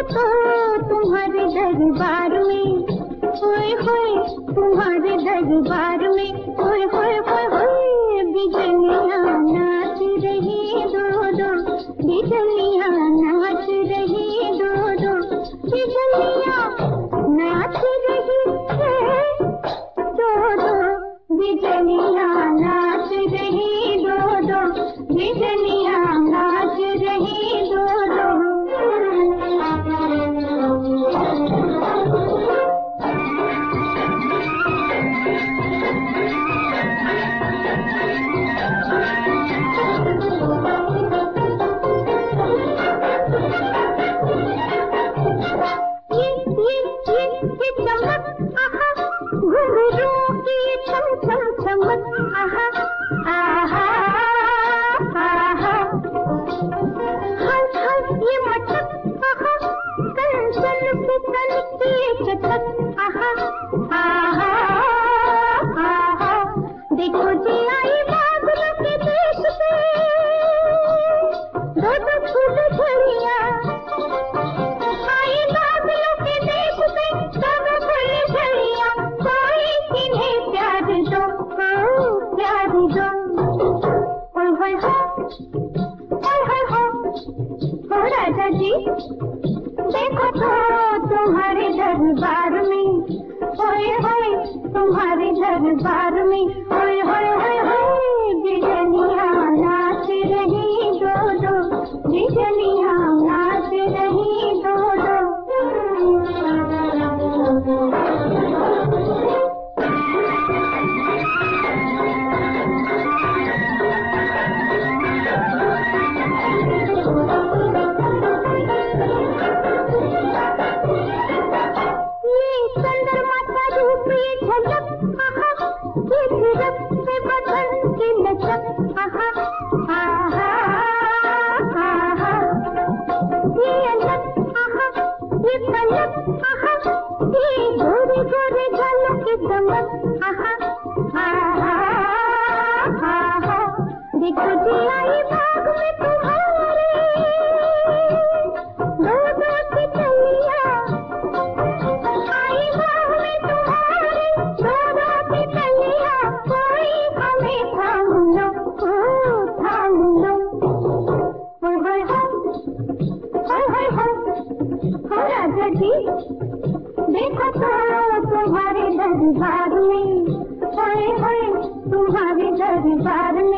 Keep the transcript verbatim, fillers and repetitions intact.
तो तुम्हारे दरबार में, होए होए तुम्हारे दरबार में, होए होए होए होए बिजलियाँ नाच रही दो दो, बिजलियाँ नाच रही दो दो, बिजलियाँ नाच रही है दो दो, बिजलियाँ नाच रही दो दो, बिजलियाँ नाच रही दो दो। देखो जी आई बादलों के देश से, दो दो फूल झड़ियाँ, आई बादलों के देश से, दो दो फूल झड़ियाँ, कोई इन्हें प्यार दो, प्यार दो। ओए होए हो, ओए होए हो, हो राजा जी देखो तो तुम्हारे दरबार में, होए होए तुम्हारे दरबार में, होए होए होए होए बिजलियाँ नाच रही दो दो, बिजलियाँ नाच रही दो दो। देखो जी आई बाग में तुम्हारे, दो दो तितलियाँ, आई बाग में तुम्हारे, दो दो तितलियाँ, कोई हमें थाम लो, थाम लो। होए होए हो, होए होए हो, हो राजा जी देखो तो तुम्हारे दरबार में, होए होए तुम्हारे दरबार में।